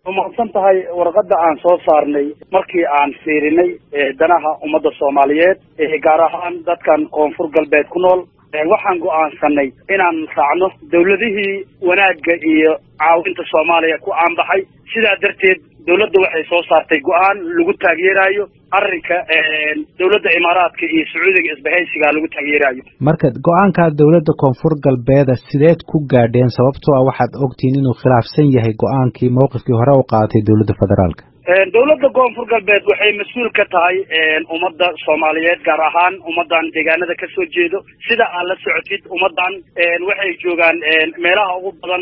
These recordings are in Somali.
ومحسن تهاي ورقد عن صارني مركي عن فيرني دناها ومدى الصوماليات قارهان دات كان قنفر قلبات كنول waxaan go'aansanay inaan raacno dawladihii wanaagga iyo caawinta Soomaaliya ku aanbaxay sidaa darteed dawladdu waxay soo saartay go'aan lagu taageerayo arrinka dawladda Imaaraadka iyo Sacuudiga isbahaysiga lagu taageerayo marka go'aanka dawladda Koonfur Galbeed sideed ku gaadheen sababtoo ah waxaad ogtiin inuu khilaafsan yahay go'aankii mowqifkii hore u qaadatay dawladda federaalka dawladda Koonfur Galbeed waxay mas'uul ka tahay ummadda Soomaaliyeed gaar ahaan ummadan deegaanada ka soo jeedo sida aan la socotid ummadan waxay joogaan meelaha ugu badan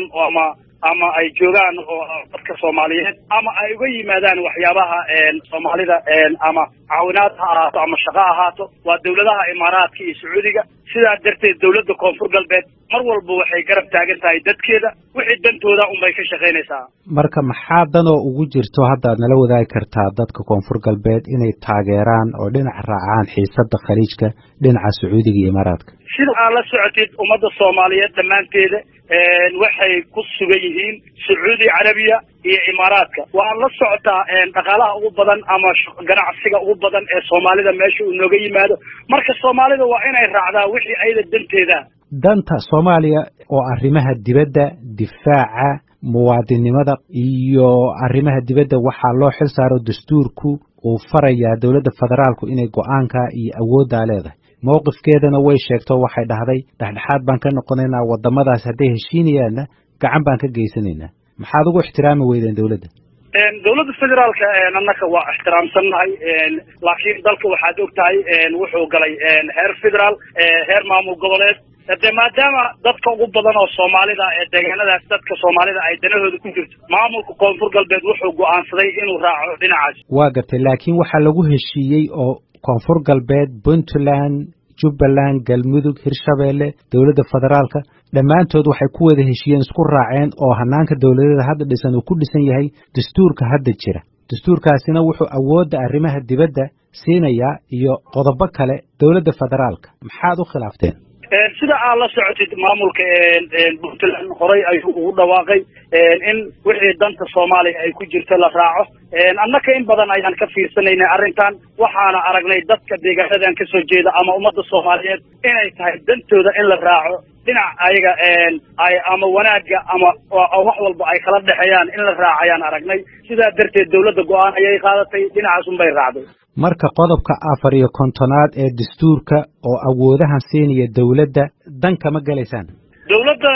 ama ay joogaan oo dadka Soomaaliyeed ama ay uga yimaadaan waxyaabaha Soomaalida ama caawinaad ha ahaato ama shaqo ahaato waa dawladaha Imaaraadka iyo Sacuudiga sidaa darteed dawladda Koonfur Galbeed mar walba waxay garab taagan tahay dadkeeda wixii dantooda bay ka shaqeynaysaa marka maxaa dan oo ugu jirto hadda aad nala wadaagi kartaa dadka Koonfur Galbeed inay taageeraan oo dhinac raacaan xiisadda khaliijka dhinaca Sacuudiga iyo Imaaraadka sida aan la socotid ummadda Soomaaliyeed dhamaanteeda waxay ku sugan yihiin Sacuudi Carabiya iyo Imaaraadka waa la socotaa dhaqaalaha ugu badan ama ganacsiga ugu badan ee Soomaalida meesha uu nooga yimaado marka Soomaalida waa inay raacdaa wixii ayda danteeda danta Soomaaliya oo arrimaha dibadda difaaca muwaadinimada iyo arrimaha dibadda waxa loo xil saaro dastuurku uu farayaa dawladda federaalku inay go'aanka iyo awoodda leedahay mowqifkeedana way sheegto waxay dhahday dhaxdhaxaad baan ka noqonaynaa wadamadaas haday heshiinayaan gacan baan ka geysanaynaa maxaad ugu ixtiraami weydeen dawladda dawladda federaalka annaka waa ixtiraamsanahay laakiin dalka waxaad ogtahay wuxuu galay heer federaal heer maamul goboleed maadaama dadka ugu badan oo Soomaalida ee deegaanadaas dadka Soomaalida ay danahooda ku jirto maamulka Koonfur Galbeed wuxuu go'aansaday inuu raaco dhinacaas waa gartay laakiin waxa lagu heshiiyey oo Koonfur Galbeed Puntland Jubbaland Galmudug Hirshabeelle dawladda federaalka dhamaantood waxay ku wada heshiiyeen isku raaceen oo hanaanka dawladda hadda dhisan uu ku dhisan yahay dastuurka hadda jira dastuurkaasina wuxuu awoodda arrimaha dibadda siinayaa iyo qodobo kale dawladda federaalka maxaad u khilaafteen sida aan la socotid maamulka Puntland horay ayuu ugu dhawaaqay in wixii danta Soomaaliya ay ku jirto la raaco annaka in badan ayaan ka fiirsanaynay arrintan waxaana aragnay dadka deegaanadan ka soo jeeda ama ummadda Soomaaliyeed inay tahay dantooda in la raaco dhinac ayaga ay ama wanaaga ama wax walba ay kala dhaxayaan in la raacayaan aragnay sidaa darteed dawladda go'aan ayay qaadatay dhinacaas bay raacday marka qodobka 54aad ee dastuurka oo awoodahan siinaya dawladda dan kama galeysaan dawladda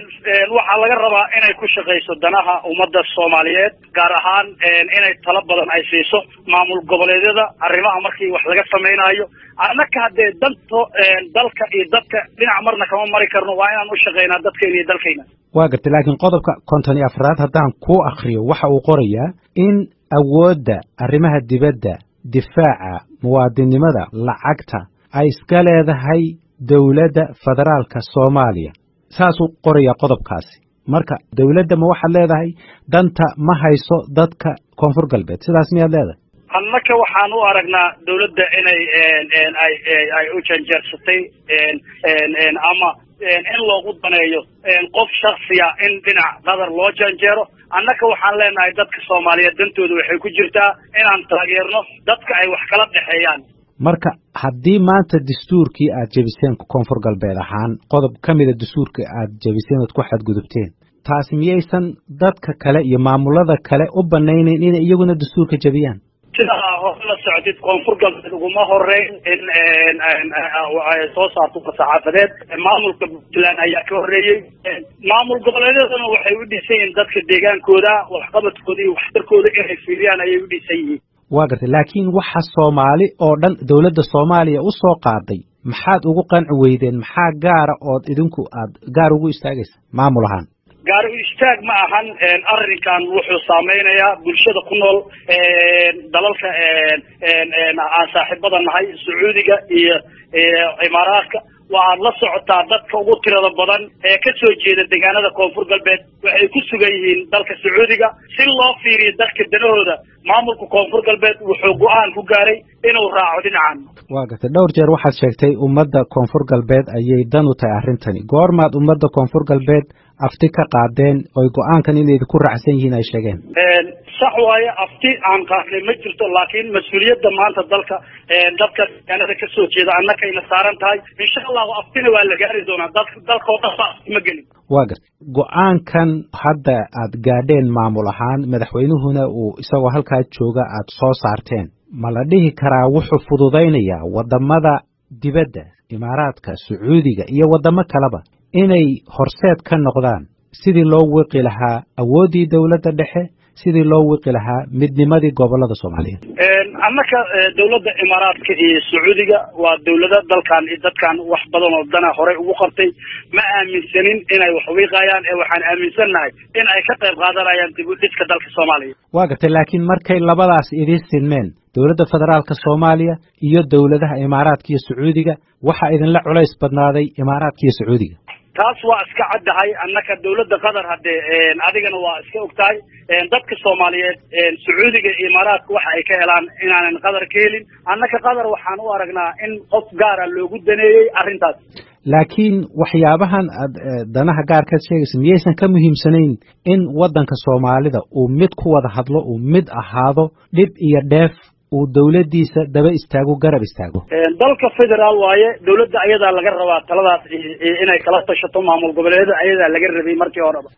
waxa laga rabaa inay ku shaqeyso danaha ummadda Soomaaliyeed gaar ahaan inay talo badan ay siiso maamul goboleedyada arrimaha markii wax laga sameeynayo annaka hadee danto dalka iyo dadka dhinac marna kama mari karno waa inaan u shaqeynaa dadkeena iyo dalkeena waa gartay laakiin qodobka 54aad haddaan ku akhriyo waxa uu qorayaa in awoodda arrimaha dibadda difaaca muwaadinimada lacagta ay iska leedahay dawladda federaalka Soomaaliya saasuu qoraya qodobkaasi marka dawladda ma waxa leedahay danta ma hayso dadka Koonfur Galbeed sidaas miyaad leedahay annaka waxaan u aragnaa dawladda inay ay u janjeersatay ama in loogu daneeyo qof shakhsiya in dhinac qadar loo janjeero annaka waxaan leenahay dadka Soomaaliyeed dantooda waxay ku jirtaa inaan taageerno dadka ay wax kala dhaxeeyaan marka haddii maanta dastuurkii aad jabiseen Koonfur Galbeed ahaan qodob kamida dastuurka aad jabiseen oo ku xadgudubteen taas miyaysan dadka kale iyo maamulada kale u banaynayn in iyaguna dastuurka jabiyaan sida hore la socodid Koonfur Galbeed uguma horeyn in ay soo saarto saxaafadeed maamulka Puntland ayaa ka horeeyay maamul goboleedyaduna waxay u dhisayeen dadka deegaankooda waxqabadkooda iyo waxtarkooda inay fiiriyaan ayay u dhisayeen waa gartay laakiin waxa Soomaali oo dhan dawladda Soomaaliya u soo qaaday maxaad ugu qanci weydeen maxaa gaar ah oo idinku aad gaar ugu istaagaysa maamul ahaan gaar u istaag ma ahan arrinkan wuxuu saameynayaa bulshada ku nool dalalka aan saaxiibada nahay Sacuudiga iyo Imaaraadka waxaad la socotaa dadka ugu tirada badan ee ka soo jeeda deegaanada Koonfur Galbeed waxay ku sugan yihiin dalka Sacuudiga si loo fiiriyo dadka danahooda maamulka Koonfur Galbeed wuxuu go'aan ku gaaray inuu raaco dhinacan waa gartay dhowr jeer waxaad sheegtay ummadda Koonfur Galbeed ayay dan u tahay arrintani goormaad ummadda Koonfur Galbeed afti ka qaadeen oy go-aankan inay ku raacsan yihiin ay sheegeen. sax waaye afti aan qaadnay ma jirto laakiin mas-uuliyadda maanta dalka dadka deegaanada ka soo jeeda annakayna saaran tahay insha allahu aftina waa la gaari doonaa dalka oo dhan ba afti ma gelin. waa gar go-aankan hadda aad gaadheen maamul ahaan madaxweynuhuna uu isagoo halkaa jooga aad soo saarteen ma la dhihi karaa wuxuu fududaynayaa wadamada dibadda imaaraadka sacuudiga iyo wadamo kaleba inay horseed ka noqdaan sidii loo wiqi lahaa awooddii dowladda dhexe sidii loo wiqi lahaa midnimadii gobolada Soomaaliyeed. annaka dowladda imaaraadka iyo sacuudiga waa dowlada dalkan iyo dadkan wax badan oo dana hore ugu qabtay ma aaminsanin inay wax wiiqayaan ee waxaan aaminsanahay in ay ka qayb qaadanayaan dib u dhiska dalka Soomaaliya. waa gartay laakiin markay labadaas idin sinmeen dowladda federaalka Soomaaliya iyo dowladaha imaaraadka iyo sacuudiga waxa idinla culays badnaaday imaaraadka iyo sacuudiga. taas waa iska caddahay annaka dowladda qatar haddee adigana waa iska ogtahay dadka Soomaaliyeed sacuudiga iyo imaaraadka waxa ay ka helaan inaanan qatar ka helin annaka qatar waxaan u aragnaa in qof gaar ah loogu daneeyay arrintaas. laakiin waxyaabahan danaha gaarka sheegaysa miyaysan ka muhiimsanayn in waddanka Soomaalida uu mid ku wada hadlo uu mid ahaado dhib iyo dheef uu dawladdiisa daba istaago garab istaago. dalka federaal waaye dawladda ayadaa laga rabaa taladaas inay kala tashato maamul goboleedyada ayadaa laga rabay markii horeba.